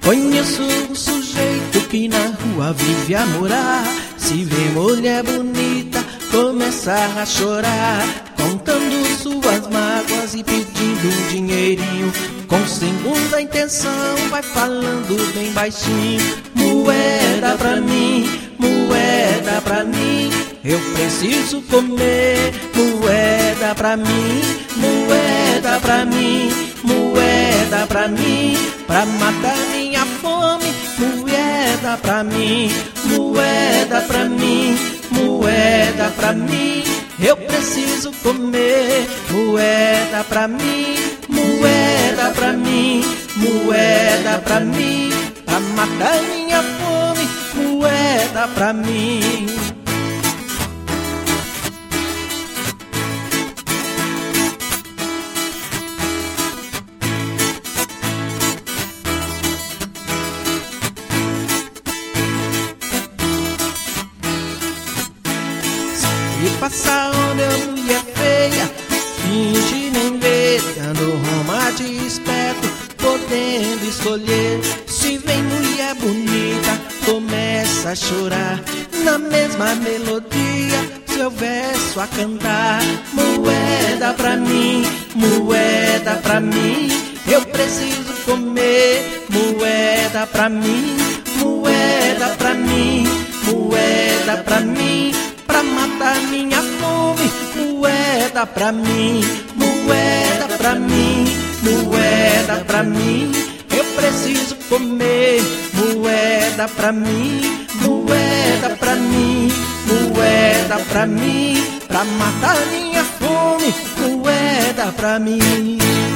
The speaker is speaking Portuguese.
Conheço um sujeito que na rua vive a morar. Se vê mulher bonita, começa a chorar, contando suas mágoas e pedindo um dinheirinho. Com segunda intenção vai falando bem baixinho: moeda pra mim, moeda pra mim, eu preciso comer. Moeda pra mim, moeda pra mim, moeda pra mim, pra matar minha fome. Moeda pra mim, moeda pra mim, moeda pra mim, eu preciso comer. Moeda pra mim, moeda pra mim, moeda pra mim, pra matar minha fome. Moeda pra mim. E passa onde a mulher feia, finge nem ver, dando Roma de esperto, podendo escolher. Se vem mulher bonita, começa a chorar, na mesma melodia, seu verso a cantar: moeda pra mim, moeda pra mim, eu preciso comer. Moeda pra mim, moeda pra mim, moeda pra mim, pra matar minha fome. Moeda pra mim, moeda pra mim, moeda pra mim, eu preciso comer. Moeda pra mim, moeda pra mim, moeda pra mim, pra matar minha fome. Moeda pra mim.